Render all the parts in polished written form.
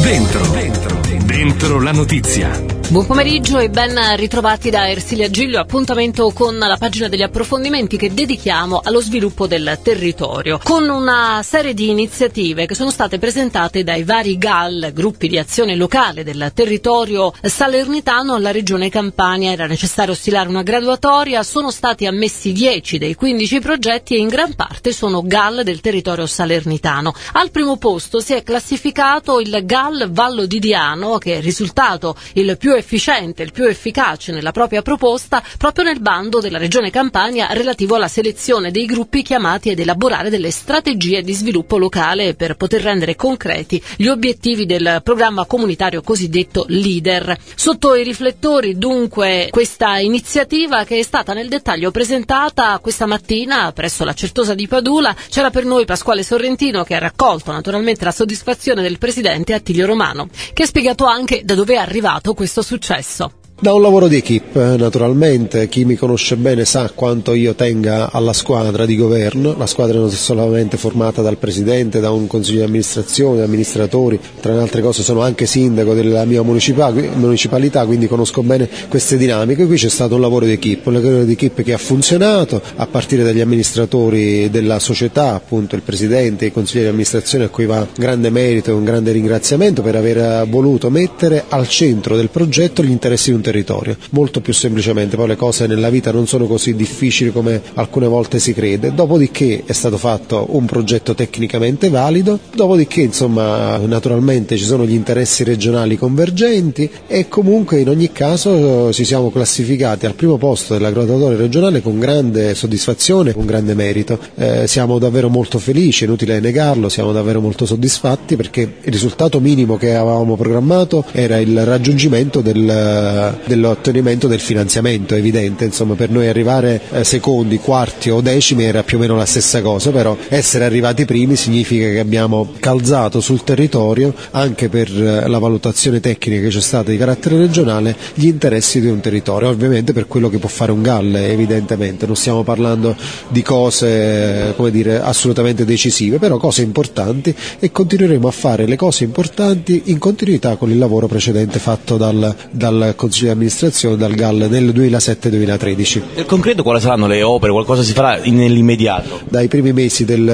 Dentro la notizia. Buon pomeriggio e ben ritrovati da Ersilia Giglio. Appuntamento con la pagina degli approfondimenti che dedichiamo allo sviluppo del territorio, con una serie di iniziative che sono state presentate dai vari GAL, gruppi di azione locale del territorio salernitano. Alla Regione Campania era necessario stilare una graduatoria, sono stati ammessi 10 dei 15 progetti e in gran parte sono GAL del territorio salernitano. Al primo posto si è classificato il GAL Vallo di Diano, che è risultato il più efficiente, il più efficace nella propria proposta proprio nel bando della Regione Campania relativo alla selezione dei gruppi chiamati ad elaborare delle strategie di sviluppo locale per poter rendere concreti gli obiettivi del programma comunitario cosiddetto LEADER. Sotto i riflettori dunque questa iniziativa, che è stata nel dettaglio presentata questa mattina presso la Certosa di Padula. C'era per noi Pasquale Sorrentino, che ha raccolto naturalmente la soddisfazione del presidente Attilio Romano, che ha spiegato anche da dove è arrivato questo successo. Da un lavoro di equipe, naturalmente. Chi mi conosce bene sa quanto io tenga alla squadra di governo. La squadra non è solamente formata dal presidente, da un consiglio di amministrazione, da amministratori, tra le altre cose sono anche sindaco della mia municipalità, quindi conosco bene queste dinamiche. Qui c'è stato un lavoro di equipe che ha funzionato, a partire dagli amministratori della società, appunto il presidente e i consiglieri di amministrazione, a cui va grande merito e un grande ringraziamento per aver voluto mettere al centro del progetto gli interessi di un territorio. Molto più semplicemente, poi le cose nella vita non sono così difficili come alcune volte si crede. Dopodiché è stato fatto un progetto tecnicamente valido, dopodiché insomma naturalmente ci sono gli interessi regionali convergenti e comunque in ogni caso ci siamo classificati al primo posto della graduatoria regionale con grande soddisfazione, con grande merito. Siamo davvero molto felici, è inutile negarlo, siamo davvero molto soddisfatti perché il risultato minimo che avevamo programmato era il raggiungimento dell'ottenimento del finanziamento. È evidente, insomma, per noi arrivare secondi, quarti o decimi era più o meno la stessa cosa, però essere arrivati primi significa che abbiamo calzato sul territorio, anche per la valutazione tecnica che c'è stata di carattere regionale, gli interessi di un territorio. Ovviamente per quello che può fare un GAL, evidentemente non stiamo parlando di cose assolutamente decisive, però cose importanti, e continueremo a fare le cose importanti in continuità con il lavoro precedente fatto dal Consiglio di amministrazione, dal GAL nel 2007-2013. Nel concreto quali saranno le opere? Qualcosa si farà nell'immediato? Dai primi mesi del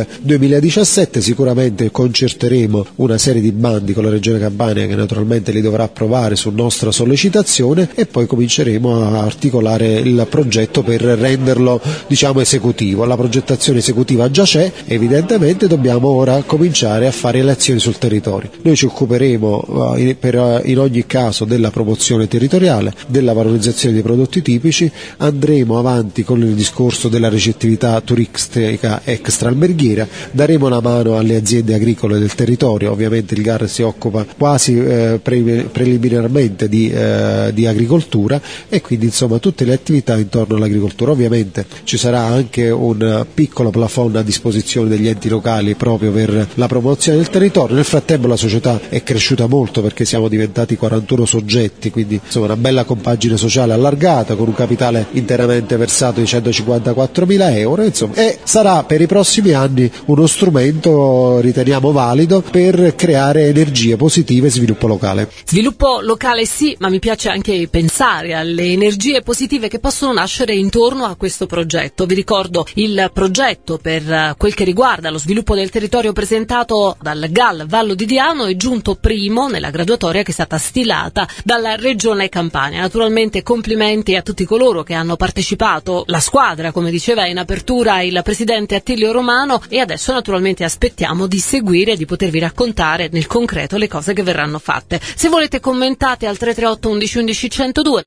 2017 sicuramente concerteremo una serie di bandi con la Regione Campania, che naturalmente li dovrà approvare su nostra sollecitazione, e poi cominceremo a articolare il progetto per renderlo esecutivo. La progettazione esecutiva già c'è, evidentemente dobbiamo ora cominciare a fare le azioni sul territorio. Noi ci occuperemo in ogni caso della promozione territoriale, della valorizzazione dei prodotti tipici, andremo avanti con il discorso della ricettività turistica extraalberghiera, daremo una mano alle aziende agricole del territorio. Ovviamente il GAR si occupa quasi preliminarmente di agricoltura, e quindi insomma tutte le attività intorno all'agricoltura. Ovviamente ci sarà anche un piccolo plafond a disposizione degli enti locali proprio per la promozione del territorio. Nel frattempo la società è cresciuta molto perché siamo diventati 41 soggetti, quindi insomma una bella compagine sociale allargata con un capitale interamente versato di 154.000 euro, insomma, e sarà per i prossimi anni uno strumento, riteniamo valido, per creare energie positive e sviluppo locale. Sviluppo locale sì, ma mi piace anche pensare alle energie positive che possono nascere intorno a questo progetto. Vi ricordo il progetto per quel che riguarda lo sviluppo del territorio presentato dal GAL Vallo di Diano, è giunto primo nella graduatoria che è stata stilata dalla Regione Campania. Naturalmente complimenti a tutti coloro che hanno partecipato, la squadra, come diceva in apertura il presidente Attilio Romano, e adesso naturalmente aspettiamo di seguire e di potervi raccontare nel concreto le cose che verranno fatte. Se volete commentate al 338 11 11 102.